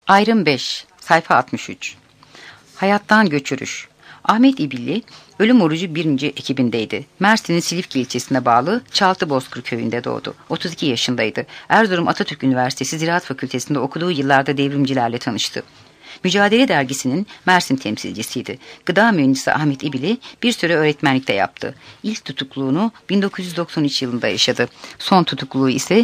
Ayrım 5, sayfa 63. Hayattan göçürüş. Ahmet İbilli, ölüm orucu 1. ekibindeydi. Mersin'in Silifke ilçesine bağlı Çaltıbozkır köyünde doğdu. 32 yaşındaydı. Erzurum Atatürk Üniversitesi Ziraat Fakültesi'nde okuduğu yıllarda devrimcilerle tanıştı. Mücadele dergisinin Mersin temsilcisiydi. Gıda mühendisi Ahmet İbili bir süre öğretmenlikte yaptı. İlk tutukluğunu 1993 yılında yaşadı. Son tutukluluğu ise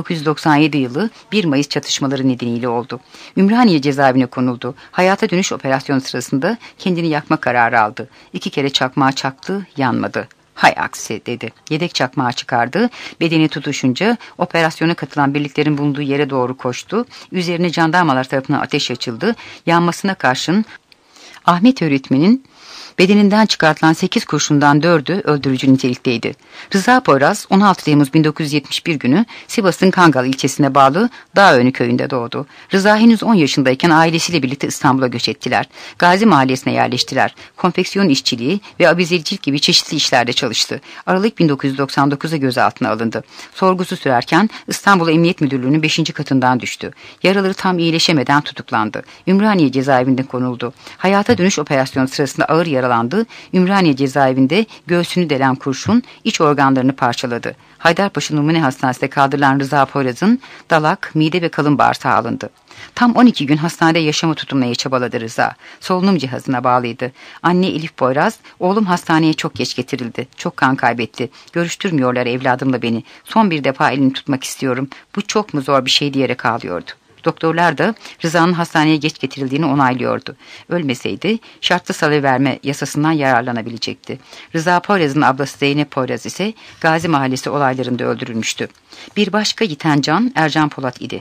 1997 yılı 1 Mayıs çatışmaları nedeniyle oldu. Ümraniye cezaevine konuldu. Hayata dönüş operasyonu sırasında kendini yakma kararı aldı. 2 kere çakmağı çaktı, yanmadı. Hay aksi dedi. Yedek çakmağı çıkardı. Bedeni tutuşunca operasyona katılan birliklerin bulunduğu yere doğru koştu. Üzerine jandarmalar tarafından ateş açıldı. Yanmasına karşın Ahmet öğretmenin bedeninden çıkartılan 8 kurşundan 4'ü öldürücü nitelikteydi. Rıza Poyraz 16 Temmuz 1971 günü Sivas'ın Kangal ilçesine bağlı Dağönü köyünde doğdu. Rıza henüz 10 yaşındayken ailesiyle birlikte İstanbul'a göç ettiler. Gazi Mahallesi'ne yerleştiler. Konfeksiyon işçiliği ve abizecilik gibi çeşitli işlerde çalıştı. Aralık 1999'da gözaltına alındı. Sorgusu sürerken İstanbul Emniyet Müdürlüğü'nün 5. katından düştü. Yaraları tam iyileşemeden tutuklandı. Ümraniye cezaevinde konuldu. Hayata dönüş operasyonu sırasında ağır yaralandı. Ümraniye cezaevinde göğsünü delen kurşun iç organlarını parçaladı. Haydarpaşa Numune Hastanesi'ne kaldırılan Rıza Poyraz'ın dalak, mide ve kalın bağırsağı alındı. Tam 12 gün hastanede yaşamı tutunmaya çabaladı Rıza. Solunum cihazına bağlıydı. Anne Elif Poyraz, oğlum hastaneye çok geç getirildi. Çok kan kaybetti. Görüştürmüyorlar evladımla beni. Son bir defa elini tutmak istiyorum. Bu çok mu zor bir şey diyerek ağlıyordu. Doktorlar da Rıza'nın hastaneye geç getirildiğini onaylıyordu. Ölmeseydi şartlı salıverme yasasından yararlanabilecekti. Rıza Poyraz'ın ablası Zeynep Poyraz ise Gazi Mahallesi olaylarında öldürülmüştü. Bir başka yiten can Ercan Polat idi.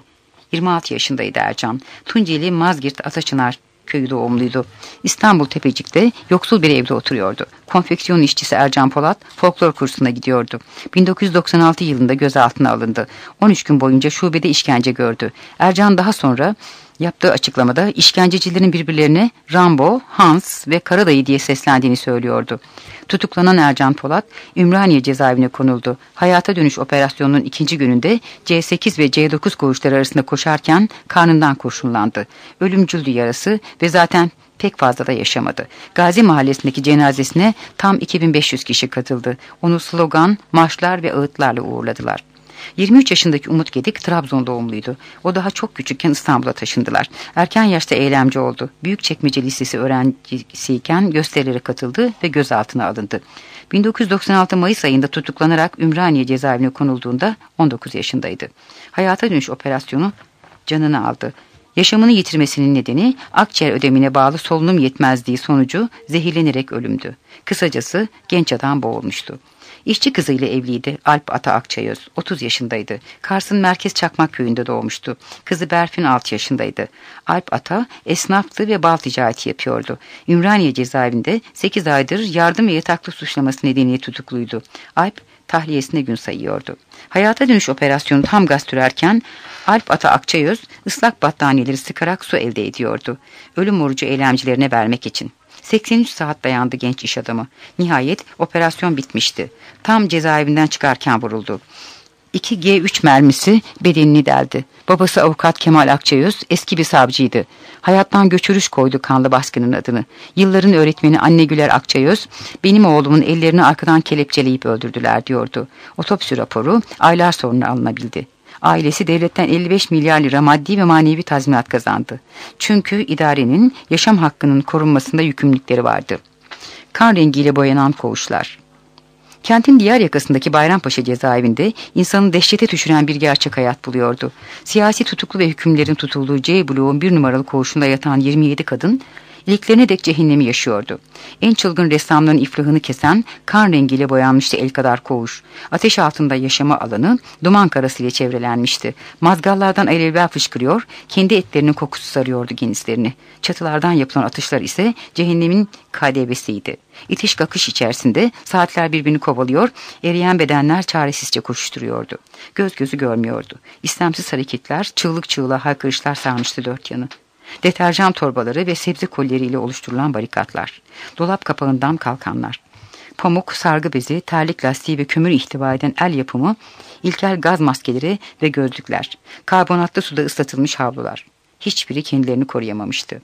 26 yaşındaydı Ercan. Tunceli Mazgirt Ataçınar köyü doğumluydu. İstanbul Tepecik'te yoksul bir evde oturuyordu. Konfeksiyon işçisi Ercan Polat folklor kursuna gidiyordu. 1996 yılında gözaltına alındı. 13 gün boyunca şubede işkence gördü. Ercan daha sonra yaptığı açıklamada işkencecilerin birbirlerine Rambo, Hans ve Karadayı diye seslendiğini söylüyordu. Tutuklanan Ercan Polat Ümraniye cezaevine konuldu. Hayata dönüş operasyonunun 2. gününde C8 ve C9 koğuşları arasında koşarken karnından kurşunlandı. Ölümcüldü yarası ve zaten pek fazla da yaşamadı. Gazi Mahallesi'ndeki cenazesine tam 2500 kişi katıldı. Onu slogan, marşlar ve ağıtlarla uğurladılar. 23 yaşındaki Umut Gedik Trabzon doğumluydu. O daha çok küçükken İstanbul'a taşındılar. Erken yaşta eylemci oldu. Büyükçekmece Lisesi öğrencisiyken gösterilere katıldı ve gözaltına alındı. 1996 Mayıs ayında tutuklanarak Ümraniye cezaevine konulduğunda 19 yaşındaydı. Hayata dönüş operasyonu canını aldı. Yaşamını yitirmesinin nedeni akciğer ödemine bağlı solunum yetmezliği sonucu zehirlenerek ölümdü. Kısacası genç adam boğulmuştu. İşçi kızıyla evliydi. Alp Ata Akçayöz. 30 yaşındaydı. Kars'ın Merkez Çakmak köyünde doğmuştu. Kızı Berfin 6 yaşındaydı. Alp Ata esnaftı ve bal ticareti yapıyordu. Ümraniye cezaevinde 8 aydır yardım ve yataklık suçlaması nedeniyle tutukluydu. Alp tahliyesine gün sayıyordu. Hayata dönüş operasyonu tam gaz sürerken Alp Ata Akçayöz ıslak battaniyeleri sıkarak su elde ediyordu. Ölüm orucu eylemcilerine vermek için. 83 saat dayandı genç iş adamı. Nihayet operasyon bitmişti. Tam cezaevinden çıkarken vuruldu. 2 G3 mermisi bedenini deldi. Babası avukat Kemal Akçayöz eski bir savcıydı. Hayattan göçürüş koydu kanlı baskının adını. Yılların öğretmeni Anne Güler Akçayöz, benim oğlumun ellerini arkadan kelepçeleyip öldürdüler diyordu. Otopsi raporu aylar sonra alınabildi. Ailesi devletten 55 milyar lira maddi ve manevi tazminat kazandı. Çünkü idarenin yaşam hakkının korunmasında yükümlülükleri vardı. Kan rengiyle boyanan koğuşlar. Kentin diğer yakasındaki Bayrampaşa cezaevinde insanı dehşete düşüren bir gerçek hayat buluyordu. Siyasi tutuklu ve hükümlerin tutulduğu C bloğun 1 numaralı koğuşunda yatan 27 kadın, iliklerine dek cehennemi yaşıyordu. En çılgın ressamların iflahını kesen kan rengiyle boyanmıştı el kadar koğuş. Ateş altında yaşama alanı duman karasıyla çevrelenmişti. Mazgallardan alevler fışkırıyor, kendi etlerinin kokusu sarıyordu genizlerini. Çatılardan yapılan atışlar ise cehennemin KDV'siydi. İtiş kakış içerisinde saatler birbirini kovalıyor, eriyen bedenler çaresizce koşuşturuyordu. Göz gözü görmüyordu. İstemsiz hareketler, çığlık çığlığa haykırışlar sarmıştı dört yanı. Deterjan torbaları ve sebze kolleriyle oluşturulan barikatlar, dolap kapağından kalkanlar, pamuk, sargı bezi, terlik lastiği ve kömür ihtiva eden el yapımı, ilkel gaz maskeleri ve gözlükler, karbonatlı suda ıslatılmış havlular. hiçbiri kendilerini koruyamamıştı.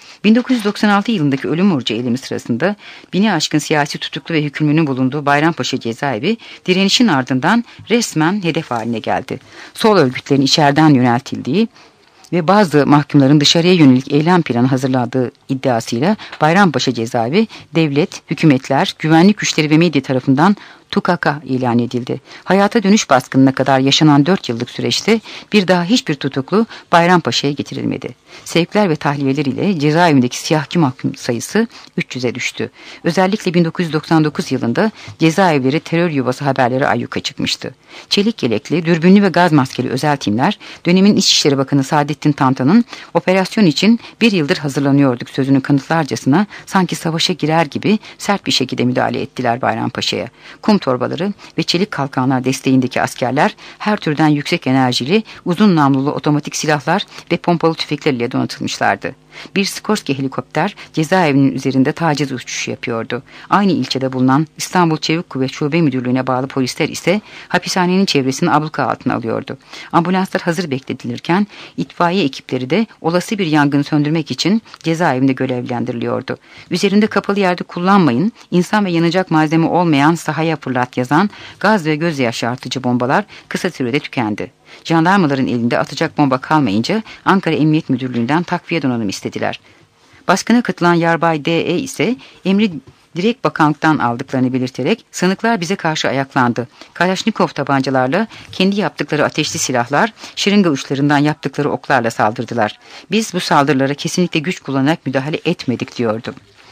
1996 yılındaki ölüm orucu eylemi sırasında 1000'i aşkın siyasi tutuklu ve hükümlünün bulunduğu Bayrampaşa cezaevi direnişin ardından resmen hedef haline geldi. Sol örgütlerin içeriden yöneltildiği ve bazı mahkumların dışarıya yönelik eylem planı hazırladığı iddiasıyla Bayrampaşa cezaevi devlet, hükümetler, güvenlik güçleri ve medya tarafından tukaka ilan edildi. Hayata dönüş baskınına kadar yaşanan 4 yıllık süreçte bir daha hiçbir tutuklu Bayrampaşa'ya getirilmedi. Sevkler ve tahliyeler ile cezaevindeki siyahçı mahkum sayısı 300'e düştü. Özellikle 1999 yılında cezaevleri terör yuvası haberleri ayyuka çıkmıştı. Çelik yelekli, dürbünlü ve gaz maskeli özel timler dönemin İçişleri Bakanı Saadettin Tantan'ın operasyon için bir yıldır hazırlanıyorduk sözünü kanıtlarcasına sanki savaşa girer gibi sert bir şekilde müdahale ettiler Bayrampaşa'ya. Kum torbaları ve çelik kalkanlar desteğindeki askerler her türden yüksek enerjili, uzun namlulu otomatik silahlar ve pompalı tüfekler ile donatılmışlardı. Bir Skorsky helikopter cezaevinin üzerinde taciz uçuşu yapıyordu. Aynı ilçede bulunan İstanbul Çevik Kuvvet Şube Müdürlüğü'ne bağlı polisler ise hapishanenin çevresini abluka altına alıyordu. Ambulanslar hazır bekletilirken itfaiye ekipleri de olası bir yangını söndürmek için cezaevinde görevlendiriliyordu. Üzerinde kapalı yerde kullanmayın, insan ve yanacak malzeme olmayan sahaya fırlat yazan gaz ve göz yaşartıcı bombalar kısa sürede tükendi. Jandarmaların elinde atacak bomba kalmayınca Ankara Emniyet Müdürlüğü'nden takviye donanım istediler. Baskına katılan Yarbay D.E. ise emri direkt bakanlıktan aldıklarını belirterek sanıklar bize karşı ayaklandı. Kalaşnikov tabancalarla kendi yaptıkları ateşli silahlar, şırınga uçlarından yaptıkları oklarla saldırdılar. Biz bu saldırılara kesinlikle güç kullanarak müdahale etmedik diyordu.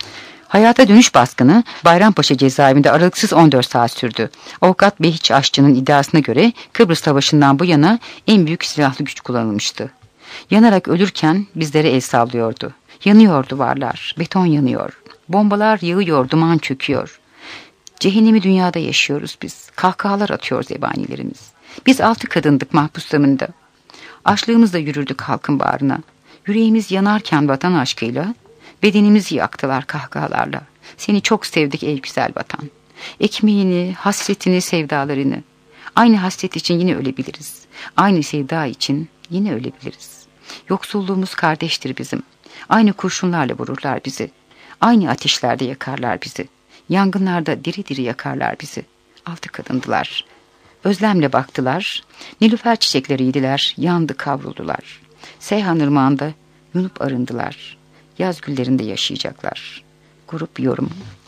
Hayata dönüş baskını Bayrampaşa cezaevinde aralıksız 14 saat sürdü. Avukat Behiç Aşçı'nın iddiasına göre Kıbrıs Savaşı'ndan bu yana en büyük silahlı güç kullanılmıştı. Yanarak ölürken bizlere el sallıyordu. Yanıyor duvarlar, beton yanıyor. Bombalar yağıyor, duman çöküyor. Cehennemi dünyada yaşıyoruz biz. Kahkahalar atıyor zebanilerimiz. Biz 6 kadındık mahpus damında. Açlığımızla yürürdük halkın bağrına. Yüreğimiz yanarken vatan aşkıyla, bedenimizi yaktılar kahkahalarla. Seni çok sevdik ey güzel vatan. Ekmeğini, hasretini, sevdalarını. Aynı hasret için yine ölebiliriz. Aynı sevda için yine ölebiliriz. Yoksulluğumuz kardeştir bizim. Aynı kurşunlarla vururlar bizi. Aynı ateşlerde yakarlar bizi. Yangınlarda diri diri yakarlar bizi. 6 kadındılar. Özlemle baktılar. Nilüfer çiçekleriydiler. Yandı kavruldular. Seyhan ırmağında yunup arındılar. Yaz güllerinde yaşayacaklar. Grup yorum.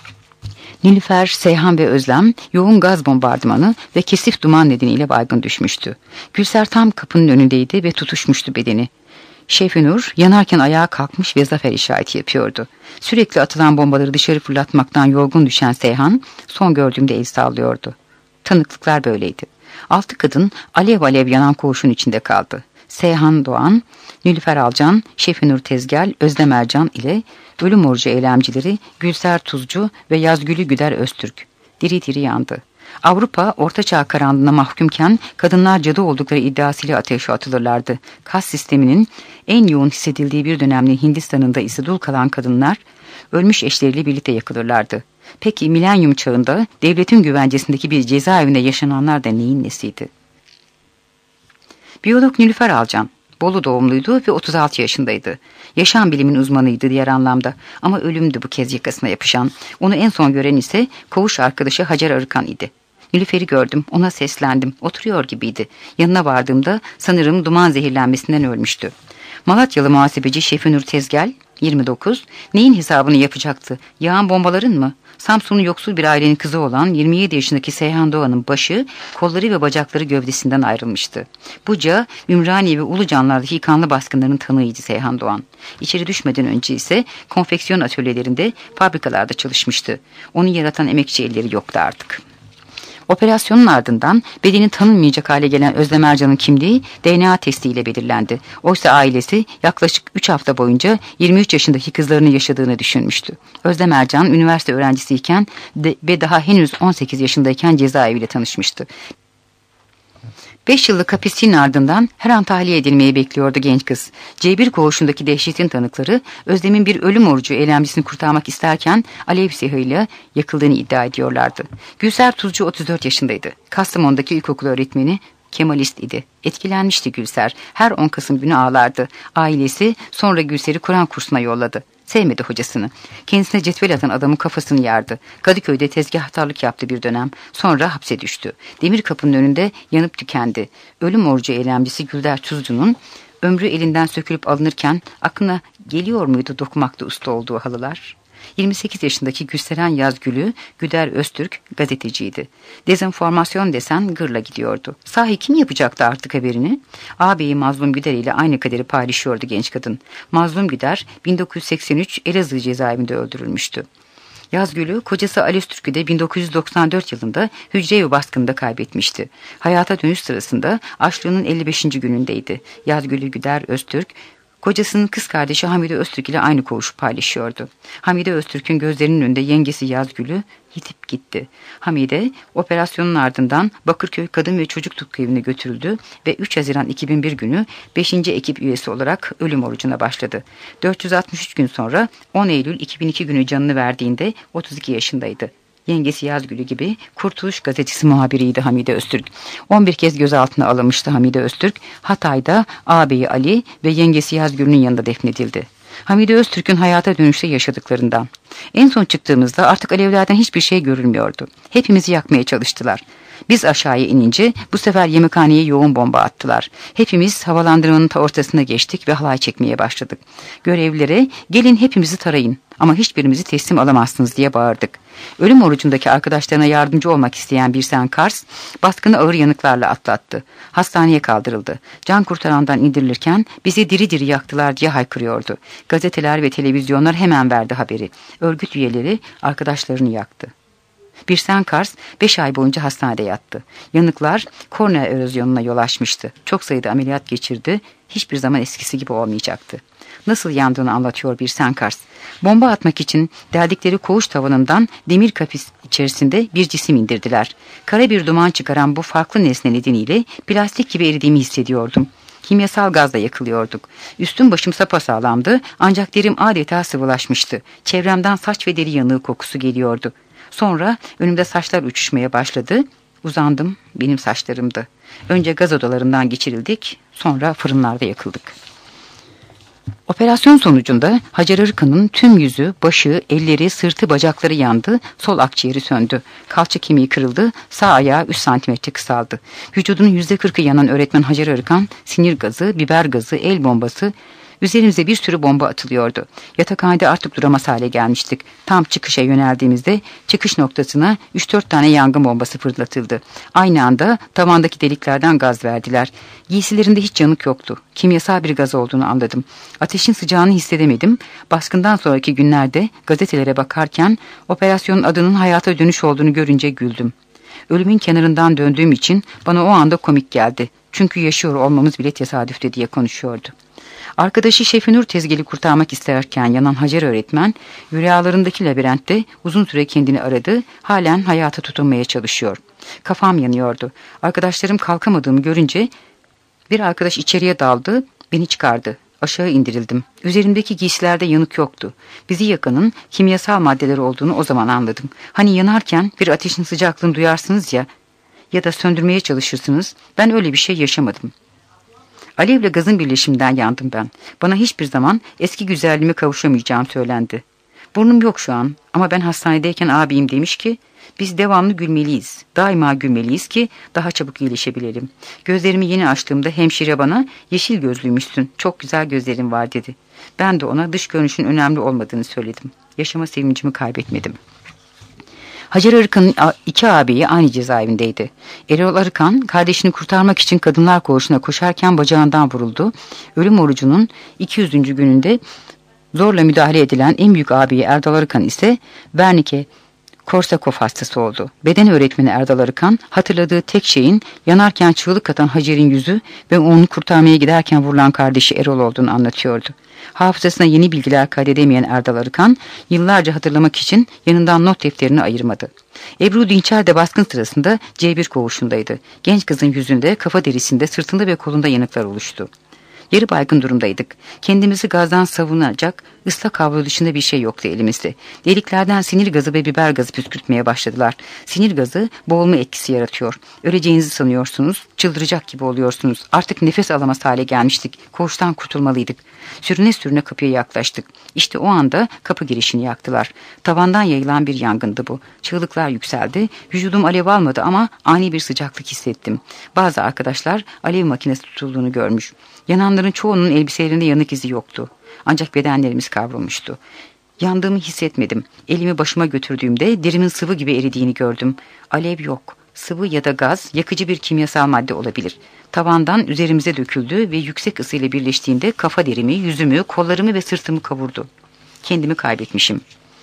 Nilüfer, Seyhan ve Özlem yoğun gaz bombardımanı ve kesif duman nedeniyle baygın düşmüştü. Gülser tam kapının önündeydi ve tutuşmuştu bedeni. Şefinur yanarken ayağa kalkmış ve zafer işareti yapıyordu. Sürekli atılan bombaları dışarı fırlatmaktan yorgun düşen Seyhan son gördüğümde el sallıyordu. Tanıklıklar böyleydi. 6 kadın alev alev yanan koğuşun içinde kaldı. Seyhan Doğan, Nilüfer Alcan, Şefinur Tezgel, Özlem Ercan ile ölüm orucu eylemcileri Gülser Tuzcu ve Yazgülü Güder Öztürk diri diri yandı. Avrupa ortaçağ karanlığına mahkumken kadınlar cadı oldukları iddiasıyla ateşe atılırlardı. Kas sisteminin en yoğun hissedildiği bir dönemde Hindistan'ında ise dul kalan kadınlar ölmüş eşleriyle birlikte yakılırlardı. Peki milenyum çağında devletin güvencesindeki bir cezaevinde yaşananlar da neyin nesiydi? Biyolog Nilüfer Alcan, Bolu doğumluydu ve 36 yaşındaydı. Yaşam bilimin uzmanıydı diğer anlamda ama ölümdü bu kez yakasına yapışan. Onu en son gören ise koğuş arkadaşı Hacer Arıkan idi. Nilüfer'i gördüm, ona seslendim, oturuyor gibiydi. Yanına vardığımda sanırım duman zehirlenmesinden ölmüştü. Malatyalı muhasebeci Şefinur Tezgel, 29, neyin hesabını yapacaktı? Yağan bombaların mı? Samsun'un yoksul bir ailenin kızı olan 27 yaşındaki Seyhan Doğan'ın başı, kolları ve bacakları gövdesinden ayrılmıştı. Buca, Ümraniye ve Ulucanlar'daki kanlı baskınların tanığıydı Seyhan Doğan. İçeri düşmeden önce ise konfeksiyon atölyelerinde, fabrikalarda çalışmıştı. Onu yaratan emekçi elleri yoktu artık. Operasyonun ardından bedeni tanınmayacak hale gelen Özlem Ercan'ın kimliği DNA testiyle belirlendi. Oysa ailesi yaklaşık 3 hafta boyunca 23 yaşındaki kızlarını yaşadığını düşünmüştü. Özlem Ercan üniversite öğrencisiyken ve daha henüz 18 yaşındayken cezaeviyle tanışmıştı. 5 yıllık hapisliğin ardından her an tahliye edilmeyi bekliyordu genç kız. C1 koğuşundaki dehşetin tanıkları Özlem'in bir ölüm orucu eylemcisini kurtarmak isterken alev silahıyla yakıldığını iddia ediyorlardı. Gülser Tuzcu 34 yaşındaydı. Kastamonu'daki ilkokul öğretmeni Kemalist idi. Etkilenmişti Gülser. Her 10 Kasım günü ağlardı. Ailesi sonra Gülser'i Kur'an kursuna yolladı. Sevmedi hocasını. Kendisine cetvel atan adamın kafasını yardı. Kadıköy'de tezgahtarlık yaptı bir dönem. Sonra hapse düştü. Demir kapının önünde yanıp tükendi. Ölüm orucu eylemcisi Gülder Tuzcu'nun ömrü elinden sökülüp alınırken aklına geliyor muydu dokumakta usta olduğu halılar? 28 yaşındaki Gülseren Yazgül'ü Güder Öztürk gazeteciydi. Dezenformasyon desen gırla gidiyordu. Sahi kim yapacaktı artık haberini? Ağabeyi Mazlum Güder ile aynı kaderi paylaşıyordu genç kadın. Mazlum Güder 1983 Elazığ cezaevinde öldürülmüştü. Yazgül'ü kocası Ali Öztürk'ü de 1994 yılında hücre-i baskında kaybetmişti. Hayata dönüş sırasında açlığının 55. günündeydi. Yazgül'ü Güder Öztürk kocasının kız kardeşi Hamide Öztürk ile aynı koğuşu paylaşıyordu. Hamide Öztürk'ün gözlerinin önünde yengesi Yazgül'ü yitip gitti. Hamide operasyonun ardından Bakırköy Kadın ve Çocuk Tıbbı Evi'ne götürüldü ve 3 Haziran 2001 günü 5. ekip üyesi olarak ölüm orucuna başladı. 463 gün sonra 10 Eylül 2002 günü canını verdiğinde 32 yaşındaydı. Yengesi Yazgül'ü gibi Kurtuluş Gazetesi muhabiriydi Hamide Öztürk. 11 kez gözaltına alınmıştı Hamide Öztürk. Hatay'da ağabeyi Ali ve yengesi Yazgül'ün yanında defnedildi. Hamide Öztürk'ün hayata dönüşte yaşadıklarından. En son çıktığımızda artık alevlerden hiçbir şey görülmüyordu. Hepimizi yakmaya çalıştılar. Biz aşağıya inince bu sefer yemekhaneye yoğun bomba attılar. Hepimiz havalandırmanın ortasına geçtik ve halay çekmeye başladık. Görevlilere gelin hepimizi tarayın ama hiçbirimizi teslim alamazsınız diye bağırdık. Ölüm orucundaki arkadaşlarına yardımcı olmak isteyen Birsen Kars baskını ağır yanıklarla atlattı. Hastaneye kaldırıldı. Can kurtarandan indirilirken bizi diri diri yaktılar diye haykırıyordu. Gazeteler ve televizyonlar hemen verdi haberi. Örgüt üyeleri arkadaşlarını yaktı. Birsen Kars 5 ay boyunca hastanede yattı. Yanıklar kornea erozyonuna yol açmıştı. Çok sayıda ameliyat geçirdi. Hiçbir zaman eskisi gibi olmayacaktı. Nasıl yandığını anlatıyor Birsen Kars. Bomba atmak için deldikleri koğuş tavanından demir kapis içerisinde bir cisim indirdiler. Kara bir duman çıkaran bu farklı nesne nedeniyle plastik gibi eridiğimi hissediyordum. Kimyasal gazla yakılıyorduk. Üstüm başım sapasağlamdı ancak derim adeta sıvılaşmıştı. Çevremden saç ve deri yanığı kokusu geliyordu. Sonra önümde saçlar uçuşmaya başladı. Uzandım, benim saçlarımdı. Önce gaz odalarından geçirildik, sonra fırınlarda yakıldık. Operasyon sonucunda Hacer Arıkan'ın tüm yüzü, başı, elleri, sırtı, bacakları yandı, sol akciğeri söndü. Kalça kemiği kırıldı, sağ ayağı 3 santimetre kısaldı. Vücudunun %40'ı yanan öğretmen Hacer Arıkan, sinir gazı, biber gazı, el bombası, üzerimize bir sürü bomba atılıyordu. Yatakhanede artık duramaz hale gelmiştik. Tam çıkışa yöneldiğimizde çıkış noktasına 3-4 tane yangın bombası fırlatıldı. Aynı anda tavandaki deliklerden gaz verdiler. Giysilerinde hiç yanık yoktu. Kimyasal bir gaz olduğunu anladım. Ateşin sıcağını hissedemedim. Baskından sonraki günlerde gazetelere bakarken operasyonun adının hayata dönüş olduğunu görünce güldüm. Ölümün kenarından döndüğüm için bana o anda komik geldi. Çünkü yaşıyor olmamız bile tesadüftü diye konuşuyordu. Arkadaşı Şefinur Tezgil'i kurtarmak isterken yanan Hacer öğretmen, rüyalarındaki labirentte uzun süre kendini aradı, halen hayata tutunmaya çalışıyor. Kafam yanıyordu. Arkadaşlarım kalkamadığımı görünce bir arkadaş içeriye daldı, beni çıkardı. Aşağı indirildim. Üzerimdeki giysilerde yanık yoktu. Bizi yakanın kimyasal maddeleri olduğunu o zaman anladım. Hani yanarken bir ateşin sıcaklığını duyarsınız ya da söndürmeye çalışırsınız. Ben öyle bir şey yaşamadım. Alevle gazın birleşiminden yandım ben. Bana hiçbir zaman eski güzelliğime kavuşamayacağım söylendi. Burnum yok şu an ama ben hastanedeyken abim demiş ki biz devamlı gülmeliyiz. Daima gülmeliyiz ki daha çabuk iyileşebilelim. Gözlerimi yeni açtığımda hemşire bana yeşil gözlüymüşsün, çok güzel gözlerin var dedi. Ben de ona dış görünüşün önemli olmadığını söyledim. Yaşama sevincimi kaybetmedim. Hacer Arıkan'ın 2 ağabeyi aynı cezaevindeydi. Erol Arıkan kardeşini kurtarmak için kadınlar koğuşuna koşarken bacağından vuruldu. Ölüm orucunun 200. gününde zorla müdahale edilen en büyük ağabeyi Erdal Arıkan ise Wernicke Korsakov hastası oldu. Beden öğretmeni Erdal Arıkan hatırladığı tek şeyin yanarken çığlık atan Hacer'in yüzü ve onu kurtarmaya giderken vurulan kardeşi Erol olduğunu anlatıyordu. Hafızasına yeni bilgiler kaydedemeyen Erdal Arıkan yıllarca hatırlamak için yanından not defterini ayırmadı. Ebru Dinçer de baskın sırasında C1 koğuşundaydı. Genç kızın yüzünde, kafa derisinde, sırtında ve kolunda yanıklar oluştu. Yarı baygın durumdaydık. Kendimizi gazdan savunacak ıslak havlu dışında bir şey yoktu elimizde. Deliklerden sinir gazı ve biber gazı püskürtmeye başladılar. Sinir gazı boğulma etkisi yaratıyor. Öleceğinizi sanıyorsunuz, çıldıracak gibi oluyorsunuz. Artık nefes alamaz hale gelmiştik. Koğuştan kurtulmalıydık. Sürüne sürüne kapıya yaklaştık. İşte o anda kapı girişini yaktılar. Tavandan yayılan bir yangındı bu. Çığlıklar yükseldi. Vücudum alev almadı ama ani bir sıcaklık hissettim. Bazı arkadaşlar alev makinesi tutulduğunu görmüş. Yananların çoğunun elbiselerinde yanık izi yoktu. Ancak bedenlerimiz kavrulmuştu. Yandığımı hissetmedim. Elimi başıma götürdüğümde derimin sıvı gibi eridiğini gördüm. Alev yok. Sıvı ya da gaz, yakıcı bir kimyasal madde olabilir. Tavandan üzerimize döküldü ve yüksek ısıyla birleştiğinde kafa derimi, yüzümü, kollarımı ve sırtımı kavurdu. Kendimi kaybetmişim.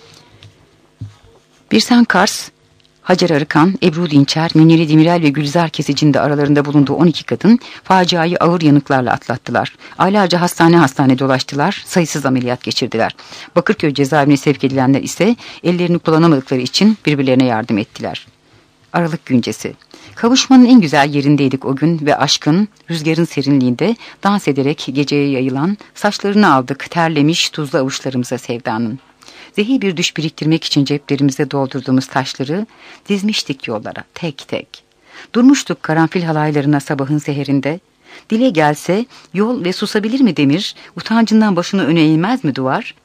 Birsen Kars, Hacer Arıkan, Ebru Dinçer, Münire Demirel ve Gülzar Kesici'nin de aralarında bulunduğu 12 kadın faciayı ağır yanıklarla atlattılar. Aylarca hastane dolaştılar, sayısız ameliyat geçirdiler. Bakırköy cezaevine sevk edilenler ise ellerini kullanamadıkları için birbirlerine yardım ettiler. Aralık güncesi. Kavuşmanın en güzel yerindeydik o gün ve aşkın, rüzgarın serinliğinde dans ederek geceye yayılan saçlarını aldık terlemiş tuzlu avuçlarımıza sevdanın. Zehir bir düş biriktirmek için ceplerimize doldurduğumuz taşları dizmiştik yollara tek tek. Durmuştuk karanfil halaylarına sabahın seherinde. Dile gelse yol ve susabilir mi demir, utancından başını öne eğmez mi duvar?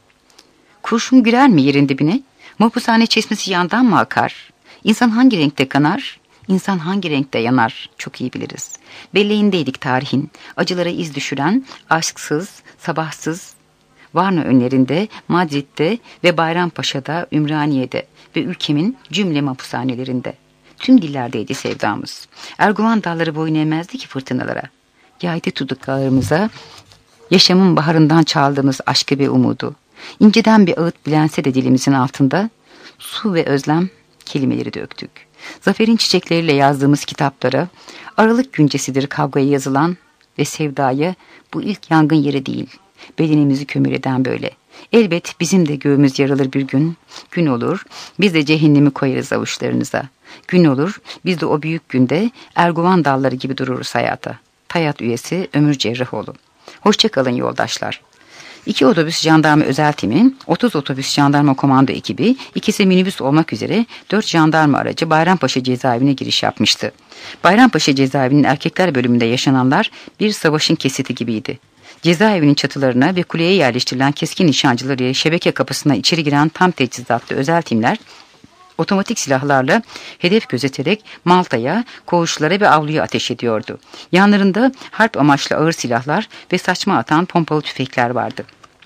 Kurşun girer mi yerin dibine? Mahpushane çeşmesi yandan mı akar? İnsan hangi renkte kanar? İnsan hangi renkte yanar? Çok iyi biliriz. Belleğindeydik tarihin. Acılara iz düşüren, aşksız, sabahsız, Varna önlerinde, Madrid'de ve Bayrampaşa'da, Ümraniye'de ve ülkemin cümle mahpushanelerinde. Tüm dillerdeydi sevdamız. Erguvan dalları boyun eğmezdi ki fırtınalara. Yaydı tuduklarımıza, yaşamın baharından çaldığımız aşkı ve umudu. İnceden bir ağıt bilense de dilimizin altında, su ve özlem kelimeleri döktük. Zaferin çiçekleriyle yazdığımız kitaplara, Aralık güncesidir kavgaya yazılan ve sevdaya bu ilk yangın yeri değil. Bedenimizi kömür eden böyle. Elbet bizim de göğümüz yarılır bir gün. Gün olur, biz de cehennemi koyarız avuçlarınıza. Gün olur, biz de o büyük günde erguvan dalları gibi dururuz hayata. TAYAT üyesi Ömür Cerrahoğlu. Hoşçakalın yoldaşlar. 2 otobüs jandarma özel timi, 30 otobüs jandarma komando ekibi, ikisi minibüs olmak üzere 4 jandarma aracı Bayrampaşa cezaevine giriş yapmıştı. Bayrampaşa cezaevinin erkekler bölümünde yaşananlar bir savaşın kesiti gibiydi. Cezaevinin çatılarına ve kuleye yerleştirilen keskin nişancıları şebeke kapısına içeri giren tam teçhizatlı özel timler otomatik silahlarla hedef gözeterek Malta'ya, koğuşlara ve avluya ateş ediyordu. Yanlarında harp amaçlı ağır silahlar ve saçma atan pompalı tüfekler vardı.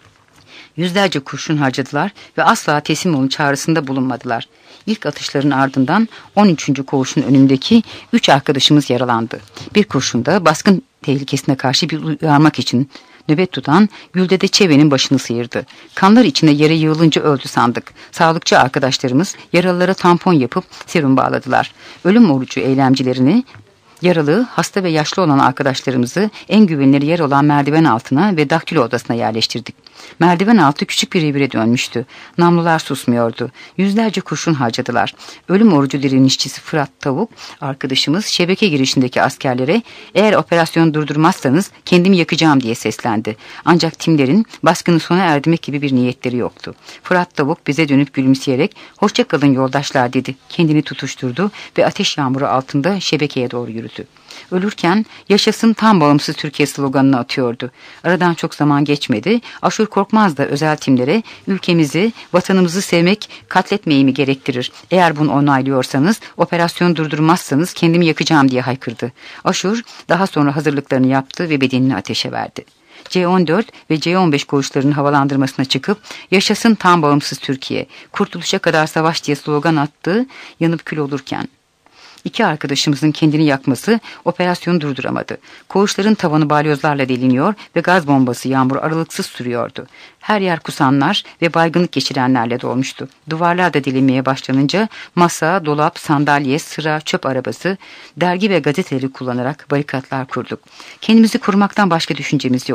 Yüzlerce kurşun harcadılar ve asla teslim olun çağrısında bulunmadılar. İlk atışların ardından 13. koğuşun önündeki 3 arkadaşımız yaralandı. Bir kurşunda baskın tehlikesine karşı bir uyarmak için nöbet tutan Güldede Çeve'nin başını sıyırdı. Kanlar içinde yere yığılınca öldü sandık. Sağlıkçı arkadaşlarımız yaralılara tampon yapıp serum bağladılar. Ölüm orucu eylemcilerini, yaralı, hasta ve yaşlı olan arkadaşlarımızı en güvenilir yer olan merdiven altına ve daktilo odasına yerleştirdik. Merdiven altı küçük bir revire dönmüştü. Namlular susmuyordu. Yüzlerce kurşun harcadılar. Ölüm orucu direnişçisi Fırat Tavuk, arkadaşımız şebeke girişindeki askerlere eğer operasyonu durdurmazsanız kendimi yakacağım diye seslendi. Ancak timlerin baskını sona erdirmek gibi bir niyetleri yoktu. Fırat Tavuk bize dönüp gülümseyerek hoşça kalın yoldaşlar dedi. Kendini tutuşturdu ve ateş yağmuru altında şebekeye doğru yürüdü. Ölürken yaşasın tam bağımsız Türkiye sloganını atıyordu. Aradan çok zaman geçmedi. Aşur Korkmaz da özel timlere ülkemizi, vatanımızı sevmek katletmeyi mi gerektirir? Eğer bunu onaylıyorsanız, operasyonu durdurmazsanız kendimi yakacağım diye haykırdı. Aşur daha sonra hazırlıklarını yaptı ve bedenini ateşe verdi. C-14 ve C-15 koğuşlarının havalandırmasına çıkıp yaşasın tam bağımsız Türkiye, kurtuluşa kadar savaş diye slogan attı yanıp kül olurken. 2 arkadaşımızın kendini yakması operasyonu durduramadı. Koğuşların tavanı balyozlarla deliniyor ve gaz bombası yağmuru aralıksız sürüyordu. Her yer kusanlar ve baygınlık geçirenlerle dolmuştu. Duvarlar da delinmeye başlanınca masa, dolap, sandalye, sıra, çöp arabası, dergi ve gazeteleri kullanarak barikatlar kurduk. Kendimizi korumaktan başka düşüncemiz yoktu.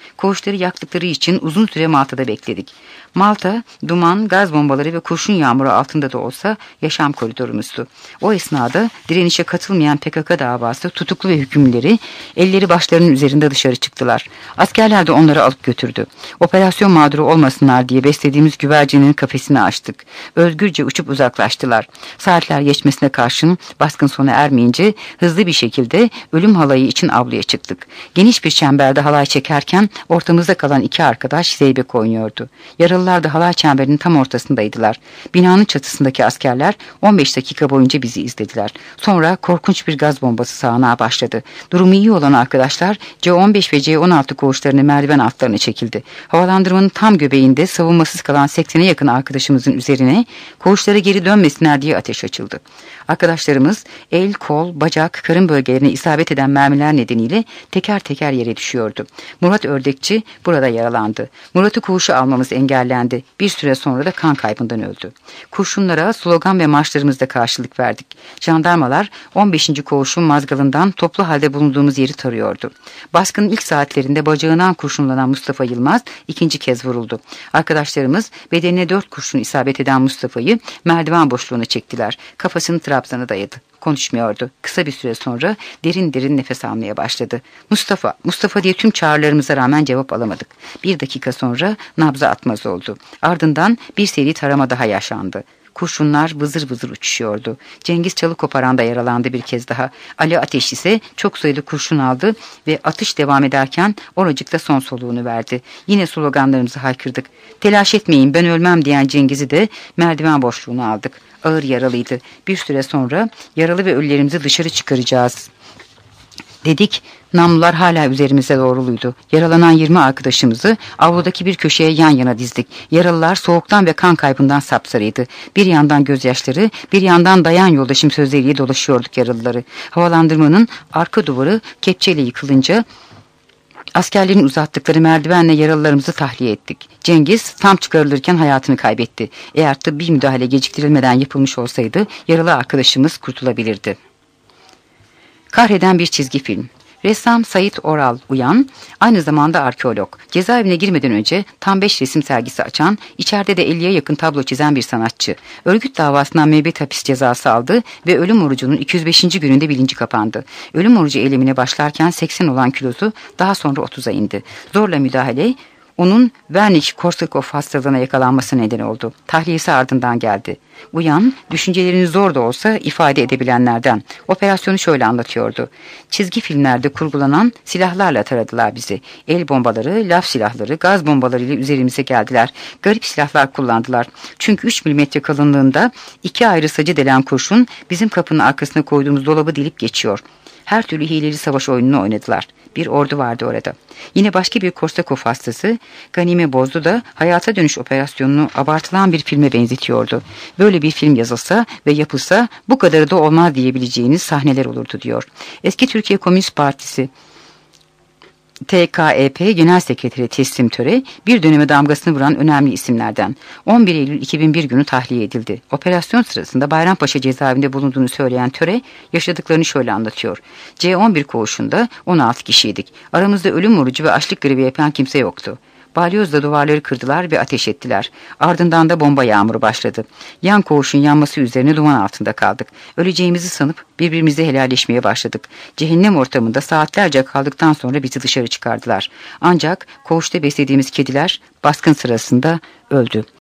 Koğuşları yaktıkları için uzun süre Malta'da bekledik. Malta, duman, gaz bombaları ve kurşun yağmuru altında da olsa yaşam koridorumuzdu. O esnada direnişe katılmayan PKK davası tutuklu ve hükümlüleri elleri başlarının üzerinde dışarı çıktılar. Askerler de onları alıp götürdü. Operasyon mağduru olmasınlar diye beslediğimiz güvercinin kafesini açtık. Özgürce uçup uzaklaştılar. Saatler geçmesine karşın baskın sona ermeyince hızlı bir şekilde ölüm halayı için avluya çıktık. Geniş bir çemberde halay çekerken ortamızda kalan iki arkadaş zeybek oynuyordu. Yaralılar da halay çemberinin tam ortasındaydılar. Binanın çatısındaki askerler 15 dakika boyunca bizi izlediler. Sonra korkunç bir gaz bombası sağanağı başladı. Durumu iyi olan arkadaşlar C-15 ve C-16 koğuşlarını merdiven altlarına çekildi. Havalandırmanın tam göbeğinde savunmasız kalan 80'e yakın arkadaşımızın üzerine koğuşlara geri dönmesinler diye ateş açıldı. Arkadaşlarımız el, kol, bacak, karın bölgelerine isabet eden mermiler nedeniyle teker teker yere düşüyordu. Murat Ördekçi burada yaralandı. Murat'ı koğuşa almamız engellendi. Bir süre sonra da kan kaybından öldü. Kurşunlara slogan ve marşlarımızda karşılık verdik. Jandarmalar 15. koğuşun mazgalından toplu halde bulunduğumuz yeri tarıyordu. Baskının ilk saatlerinde bacağından kurşunlanan Mustafa Yılmaz ikinci kez vuruldu. Arkadaşlarımız bedenine 4 kurşun isabet eden Mustafa'yı merdiven boşluğuna çektiler. Kafasını trabzana dayadı. Konuşmuyordu. Kısa bir süre sonra derin derin nefes almaya başladı. Mustafa, Mustafa diye tüm çağrılarımıza rağmen cevap alamadık. 1 dakika sonra nabza atmaz oldu. Ardından bir seri tarama daha yaşandı. Kurşunlar vızır vızır uçuşuyordu. Cengiz Çalıkoparan da yaralandı bir kez daha. Ali Ateş ise çok sayıda kurşun aldı ve atış devam ederken oracıkta son soluğunu verdi. Yine sloganlarımızı haykırdık. Telaş etmeyin, ben ölmem diyen Cengiz'i de merdiven boşluğuna aldık. Ağır yaralıydı. Bir süre sonra yaralı ve ölülerimizi dışarı çıkaracağız dedik. Namlular hala üzerimize doğruluydu. Yaralanan 20 arkadaşımızı avludaki bir köşeye yan yana dizdik. Yaralılar soğuktan ve kan kaybından sapsarıydı. Bir yandan gözyaşları, bir yandan dayan yoldaşım sözleriyle dolaşıyorduk yaralıları. Havalandırmanın arka duvarı kepçeyle yıkılınca askerlerin uzattıkları merdivenle yaralılarımızı tahliye ettik. Cengiz tam çıkarılırken hayatını kaybetti. Eğer tıbbi müdahale geciktirilmeden yapılmış olsaydı yaralı arkadaşımız kurtulabilirdi. Kahreden bir çizgi film. Ressam Sait Oral Uyan, aynı zamanda arkeolog. Cezaevine girmeden önce tam 5 resim sergisi açan, içeride de 50'ye yakın tablo çizen bir sanatçı. Örgüt davasından müebbet hapis cezası aldı ve ölüm orucunun 205. gününde bilinci kapandı. Ölüm orucu eylemine başlarken 80 olan kilosu daha sonra 30'a indi. Zorla müdahale onun Wernicke-Korsakoff hastalığına yakalanması neden oldu. Tahliyesi ardından geldi. Uyan, düşüncelerini zor da olsa ifade edebilenlerden. Operasyonu şöyle anlatıyordu. Çizgi filmlerde kurgulanan silahlarla taradılar bizi. El bombaları, laf silahları, gaz bombalarıyla üzerimize geldiler. Garip silahlar kullandılar. Çünkü 3 milimetre kalınlığında 2 ayrı sacı delen kurşun bizim kapının arkasına koyduğumuz dolabı delip geçiyor. Her türlü hileli savaş oyununu oynadılar. Bir ordu vardı orada. Yine başka bir Korsakoff hastası Ganime Bozdu da hayata dönüş operasyonunu abartılan bir filme benzetiyordu. Böyle bir film yazılsa ve yapılsa bu kadarı da olmaz diyebileceğiniz sahneler olurdu diyor. Eski Türkiye Komünist Partisi TKEP Genel Sekreteri Teslim Töre bir döneme damgasını vuran önemli isimlerden. 11 Eylül 2001 günü tahliye edildi. Operasyon sırasında Bayrampaşa cezaevinde bulunduğunu söyleyen Töre yaşadıklarını şöyle anlatıyor. C-11 koğuşunda 16 kişiydik. Aramızda ölüm orucu ve açlık grevi yapan kimse yoktu. Balyozla duvarları kırdılar ve ateş ettiler. Ardından da bomba yağmuru başladı. Yan koğuşun yanması üzerine duman altında kaldık. Öleceğimizi sanıp birbirimizle helalleşmeye başladık. Cehennem ortamında saatlerce kaldıktan sonra bizi dışarı çıkardılar. Ancak koğuşta beslediğimiz kediler baskın sırasında öldü.